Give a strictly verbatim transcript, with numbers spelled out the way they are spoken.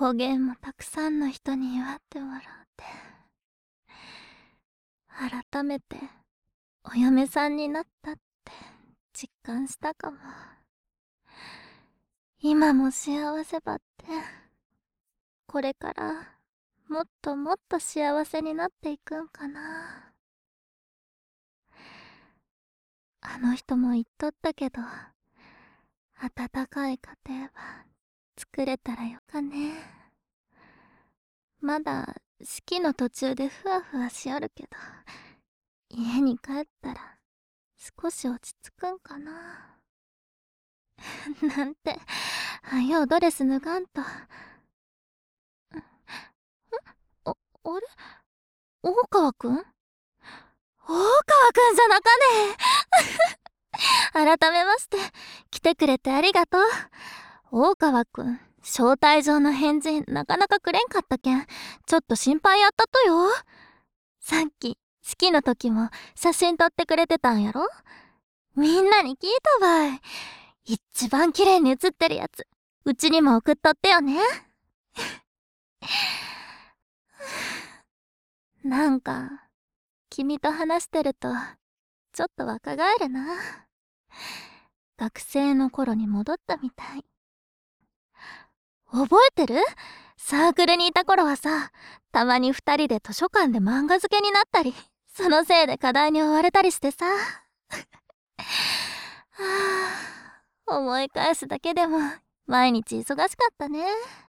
工芸もたくさんの人に祝ってもらって改めてお嫁さんになったって実感したかも。今も幸せばって、これからもっともっと幸せになっていくんかな。あの人も言っとったけど、温かい家庭は作れたらよかね。まだ式の途中でふわふわしおるけど、家に帰ったら少し落ち着くんかな。なんて、はよドレス脱がんと。あ、あれ大川くん大川くんじゃなかね。改めまして、来てくれてありがとう。大川くん、招待状の返事なかなかくれんかったけん、ちょっと心配やったとよ。さっき、式の時も写真撮ってくれてたんやろ。みんなに聞いたばい。一番綺麗に写ってるやつ、うちにも送っとってよね。なんか、君と話してると、ちょっと若返るな。学生の頃に戻ったみたい。覚えてる？サークルにいた頃はさ、たまに二人で図書館で漫画漬けになったり、そのせいで課題に追われたりしてさ。はあ、思い返すだけでも毎日忙しかったね。